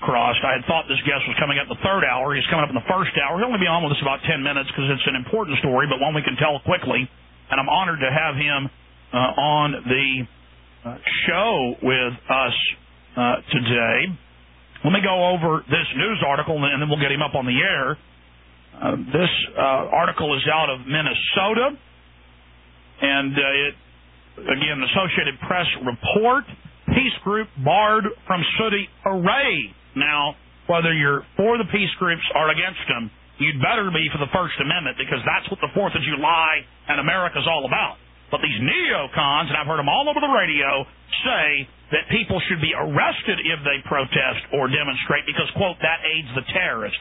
crossed. I had thought this guest was coming up in the third hour. He's coming up in the first hour. He'll only be on with us about 10 minutes because it's an important story, but one we can tell quickly. And I'm honored to have him on the show with us today. Let me go over this news article, and then we'll get him up on the air. This article is out of Minnesota, and again, the Associated Press report, peace group barred from city parade. Now, whether you're for the peace groups or against them, you'd better be for the First Amendment, because that's what the 4th of July and America's all about. But these neocons, and I've heard them all over the radio, say that people should be arrested if they protest or demonstrate because, quote, that aids the terrorist.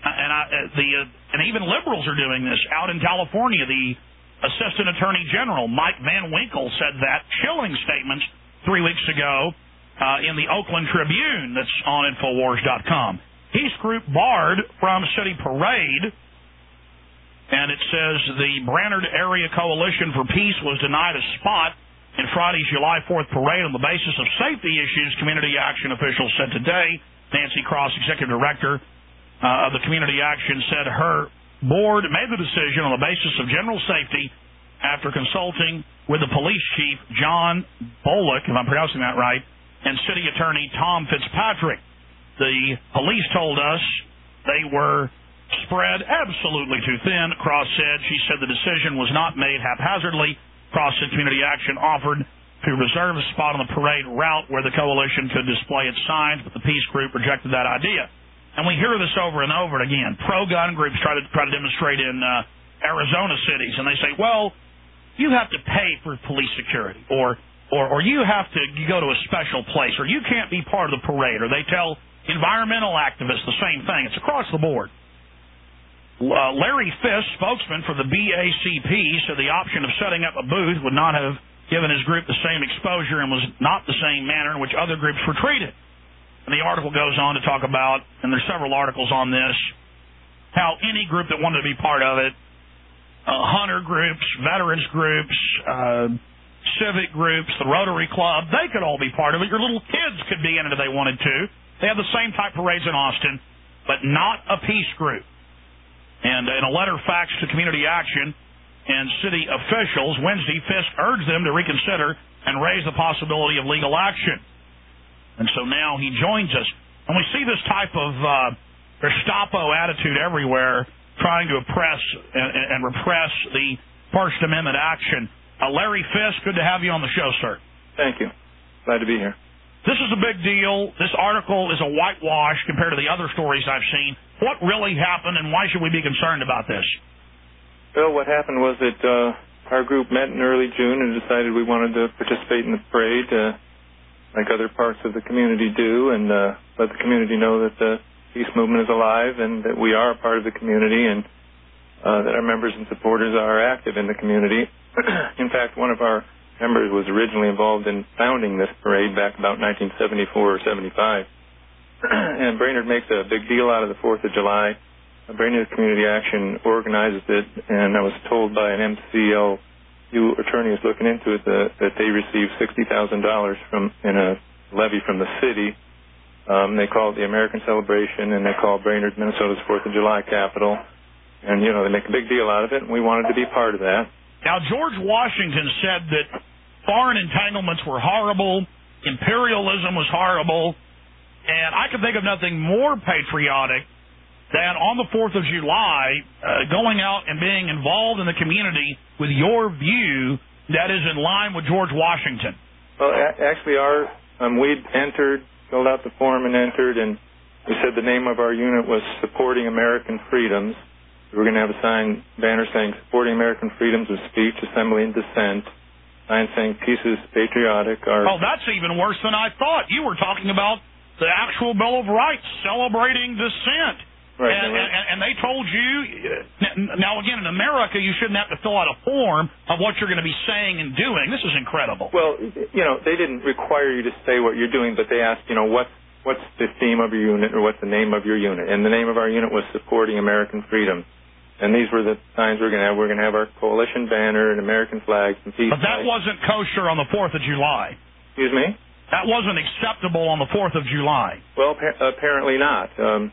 And even liberals are doing this. Out in California, the Assistant Attorney General, Mike Van Winkle, said that, chilling statements 3 weeks ago in the Oakland Tribune that's on Infowars.com. Peace group barred from city parade. And it says the Brainerd Area Coalition for Peace was denied a spot in Friday's July 4th parade on the basis of safety issues, Community Action officials said today. Nancy Cross, executive director of the Community Action, said her board made the decision on the basis of general safety after consulting with the police chief, John Bullock, if I'm pronouncing that right, and city attorney Tom Fitzpatrick. The police told us they were spread absolutely too thin, Cross said. She said the decision was not made haphazardly. Cross said Community Action offered to reserve a spot on the parade route where the coalition could display its signs, but the peace group rejected that idea. And we hear this over and over again. Pro-gun groups try to demonstrate in Arizona cities, and they say, well, you have to pay for police security, or you have to go to a special place, or you can't be part of the parade, or they tell environmental activists the same thing. It's across the board. Larry Fisk, spokesman for the BACP, said the option of setting up a booth would not have given his group the same exposure and was not the same manner in which other groups were treated. And the article goes on to talk about, and there's several articles on this, how any group that wanted to be part of it, hunter groups, veterans groups, civic groups, the Rotary Club, they could all be part of it. Your little kids could be in it if they wanted to. They have the same type parades in Austin, but not a peace group. And in a letter faxed to Community Action and city officials, Wednesday, Fisk urged them to reconsider and raise the possibility of legal action. And so now he joins us. And we see this type of Gestapo attitude everywhere, trying to oppress and repress the First Amendment action. Larry Fisk, good to have you on the show, sir. Thank you. Glad to be here. This is a big deal. This article is a whitewash compared to the other stories I've seen. What really happened, and why should we be concerned about this? Well, what happened was that our group met in early June and decided we wanted to participate in the parade like other parts of the community do, and let the community know that the peace movement is alive and that we are a part of the community, and that our members and supporters are active in the community. In fact, one of our members was originally involved in founding this parade back about 1974 or 75. And Brainerd makes a big deal out of the 4th of July. Brainerd Community Action organizes it, and I was told by an MCLU attorney who's looking into it that they received $60,000 in a levy from the city. They call it the American Celebration, and they call Brainerd, Minnesota's 4th of July capital. And, you know, they make a big deal out of it, and we wanted to be part of that. Now, George Washington said that foreign entanglements were horrible, imperialism was horrible, and I can think of nothing more patriotic than on the 4th of July going out and being involved in the community with your view that is in line with George Washington. Well, actually, we'd entered, filled out the form and entered, and we said the name of our unit was Supporting American Freedoms. We were going to have a banner saying Supporting American Freedoms of Speech, Assembly, and Dissent. Sign saying Peace is Patriotic. Oh, that's even worse than I thought. You were talking about the actual Bill of Rights, celebrating dissent. Right. And they told you, now again, in America, you shouldn't have to fill out a form of what you're going to be saying and doing. This is incredible. Well, you know, they didn't require you to say what you're doing, but they asked, you know, what's the theme of your unit or what's the name of your unit? And the name of our unit was Supporting American Freedom. And these were the signs we're going to have. We're going to have our coalition banner and American flags and peace. But that wasn't kosher on the 4th of July. Excuse me? That wasn't acceptable on the 4th of July. Well, apparently not.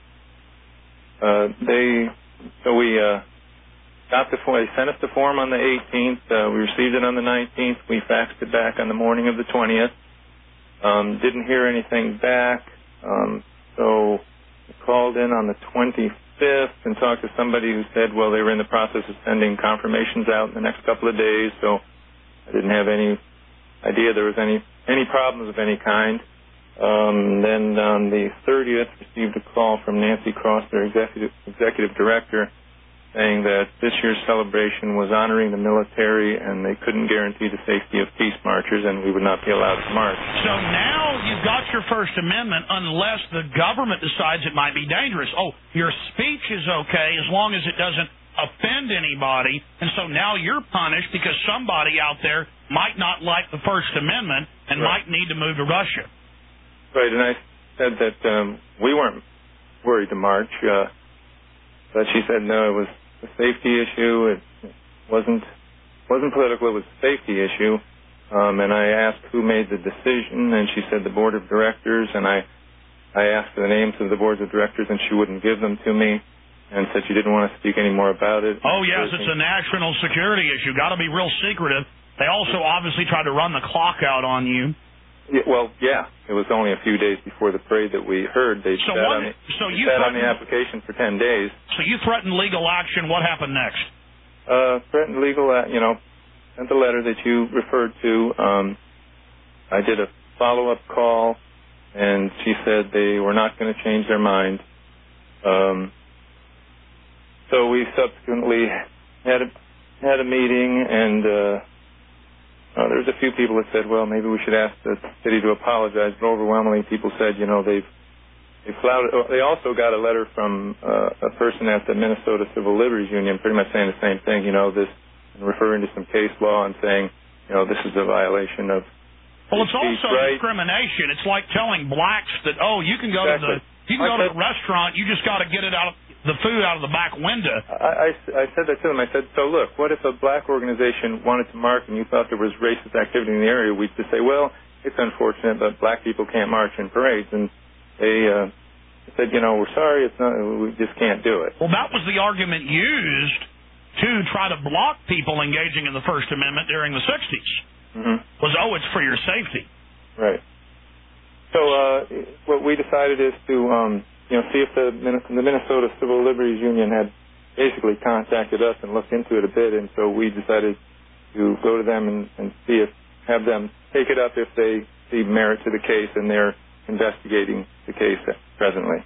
They sent us the form on the 18th. We received it on the 19th. We faxed it back on the morning of the 20th. Didn't hear anything back. So we called in on the 25th and talked to somebody who said, well, they were in the process of sending confirmations out in the next couple of days. So I didn't have any idea there was any problems of any kind. Then on the 30th, received a call from Nancy Cross, their executive director, saying that this year's celebration was honoring the military and they couldn't guarantee the safety of peace marchers and we would not be allowed to march. So now you've got your First Amendment unless the government decides it might be dangerous. Oh, your speech is okay as long as it doesn't offend anybody, and so now you're punished because somebody out there might not like the First Amendment and might need to move to Russia. Right, and I said that we weren't worried to march, but she said no, it was a safety issue. It wasn't political. It was a safety issue. And I asked who made the decision, and she said the board of directors. And I asked for the names of the boards of directors, and she wouldn't give them to me, and said she didn't want to speak any more about it. Oh yes, it's a national security issue. Got to be real secretive. They also obviously tried to run the clock out on you. Yeah, well, yeah. It was only a few days before the parade that we heard. They sat on the application for 10 days. So you threatened legal action. What happened next? Threatened legal action, sent the letter that you referred to. I did a follow-up call, and she said they were not going to change their mind. So we subsequently had a meeting, and there was a few people that said, well, maybe we should ask the city to apologize, but overwhelmingly people said, they also got a letter from a person at the Minnesota Civil Liberties Union pretty much saying the same thing, and referring to some case law and saying, this is a violation of Well, it's also discrimination. It's like telling blacks that, you can go to the restaurant, you just got to get the food out of the back window. I said that to them. I said, so look, what if a black organization wanted to march and you thought there was racist activity in the area? We'd just say, well, it's unfortunate, but black people can't march in parades. And they said, we're sorry, we just can't do it. Well, that was the argument used to try to block people engaging in the First Amendment during the 60s. Mm-hmm. Was, it's for your safety. Right. So what we decided is to see if the Minnesota Civil Liberties Union had basically contacted us and looked into it a bit, and so we decided to go to them and have them take it up if they see merit to the case, and they're investigating the case presently.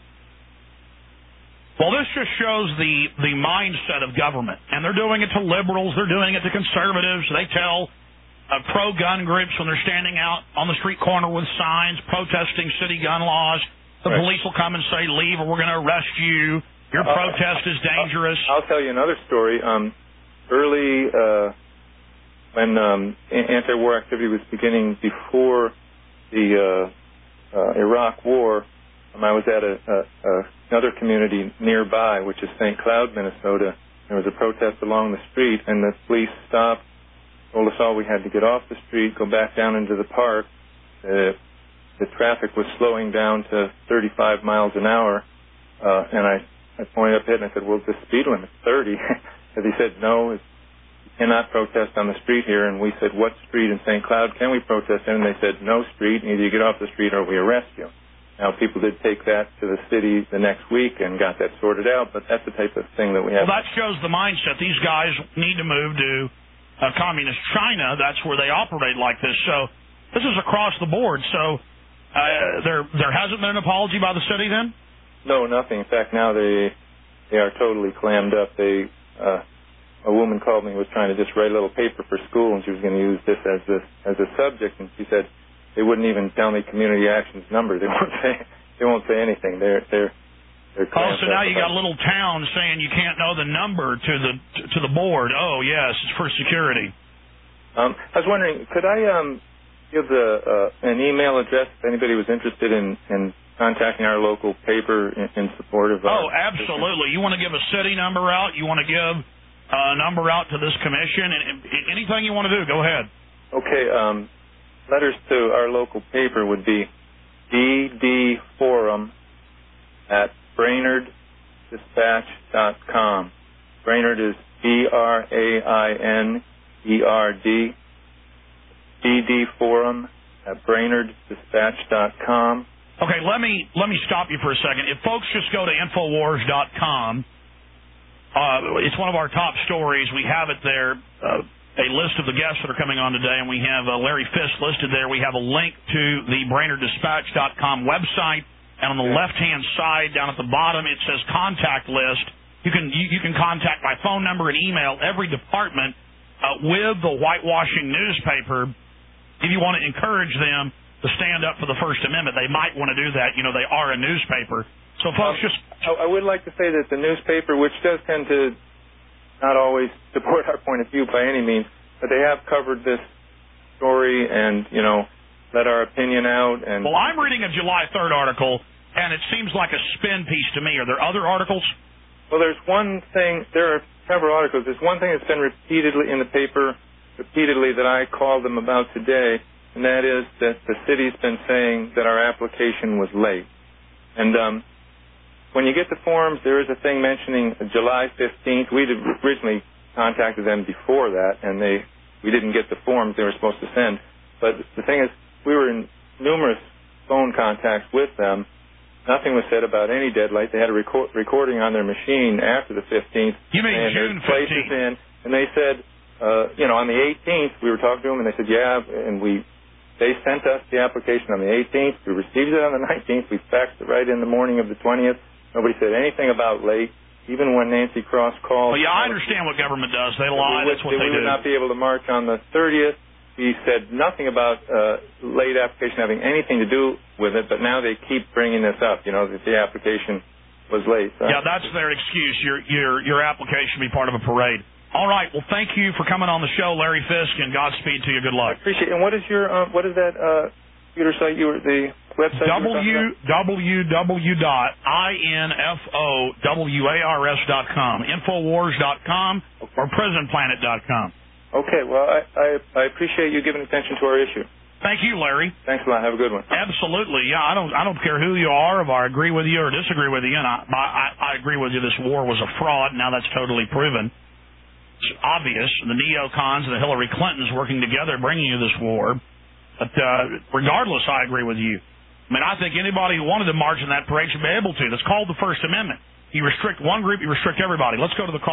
Well, this just shows the mindset of government, and they're doing it to liberals, they're doing it to conservatives. They tell pro-gun groups when they're standing out on the street corner with signs protesting city gun laws, the police will come and say, leave or we're going to arrest you. Your protest is dangerous. I'll tell you another story. Early when anti-war activity was beginning before the Iraq War, I was at another community nearby, which is St. Cloud, Minnesota. There was a protest along the street, and the police stopped, told us all we had to get off the street, go back down into the park. The traffic was slowing down to 35 miles an hour, and I pointed up ahead and I said, well, the speed limit's 30. And he said, no, you cannot protest on the street here. And we said, what street in St. Cloud can we protest in? And they said, no street, either you get off the street or we arrest you. Now, people did take that to the city the next week and got that sorted out, but that's the type of thing that we have. Well, that shows the mindset. These guys need to move to communist China. That's where they operate like this. So this is across the board. So there hasn't been an apology by the city then? No, nothing. In fact, now they are totally clammed up. A woman called me and was trying to just write a little paper for school, and she was going to use this as a subject, and she said they wouldn't even tell me Community Action's number. They won't say anything. They're so now you got a little town saying you can't know the number to the board. Oh yes, it's for security. I was wondering, could I give an email address if anybody was interested in contacting our local paper in support of our absolutely. You want to give a city number out? You want to give a number out to this commission? And anything you want to do, go ahead. Okay. letters to our local paper would be ddforum@brainerddispatch.com. Brainerd is BRAINERD. ddforum@brainerddispatch.com. Okay, let me stop you for a second. If folks just go to Infowars.com, it's one of our top stories. We have it there, a list of the guests that are coming on today, and we have Larry Fisk listed there. We have a link to the BrainerdDispatch.com website, and on the left-hand side, down at the bottom, it says Contact List. You can contact by phone number and email every department with the whitewashing newspaper if you want to encourage them to stand up for the First Amendment. They might want to do that. You know, they are a newspaper. So, folks, I would like to say that the newspaper, which does tend to not always support our point of view by any means, but they have covered this story and, you know, let our opinion out. And well, I'm reading a July 3rd article, and it seems like a spin piece to me. Are there other articles? Well, there's one thing. There are several articles. There's one thing that's been repeatedly in the paper, that I called them about today, and that is that the city's been saying that our application was late. And when you get the forms, there is a thing mentioning July 15th. We'd originally contacted them before that, and we didn't get the forms they were supposed to send. But the thing is, we were in numerous phone contacts with them. Nothing was said about any deadline. They had a recording on their machine after the 15th. You mean June 15th? And they said, on the 18th, we were talking to them, and they said, yeah, and they sent us the application on the 18th. We received it on the 19th. We faxed it right in the morning of the 20th. Nobody said anything about late, even when Nancy Cross called. Well, yeah, I understand what government does. They lie. That's what they do. We would not be able to march on the 30th. He said nothing about late application having anything to do with it, but now they keep bringing this up, that the application was late. So. Yeah, that's their excuse. Your application be part of a parade. All right. Well, thank you for coming on the show, Larry Fisk, and Godspeed to you. Good luck. I appreciate it. And what is that computer site the website? www.infowars.com, Infowars.com, or PrisonPlanet.com. Okay. Well, I appreciate you giving attention to our issue. Thank you, Larry. Thanks a lot. Have a good one. Absolutely. Yeah, I don't care who you are, if I agree with you or disagree with you. And I agree with you. This war was a fraud. Now that's totally proven. It's obvious. The neocons and the Hillary Clintons working together bringing you this war. But regardless, I agree with you. I mean, I think anybody who wanted to march in that parade should be able to. That's called the First Amendment. You restrict one group, you restrict everybody. Let's go to the call.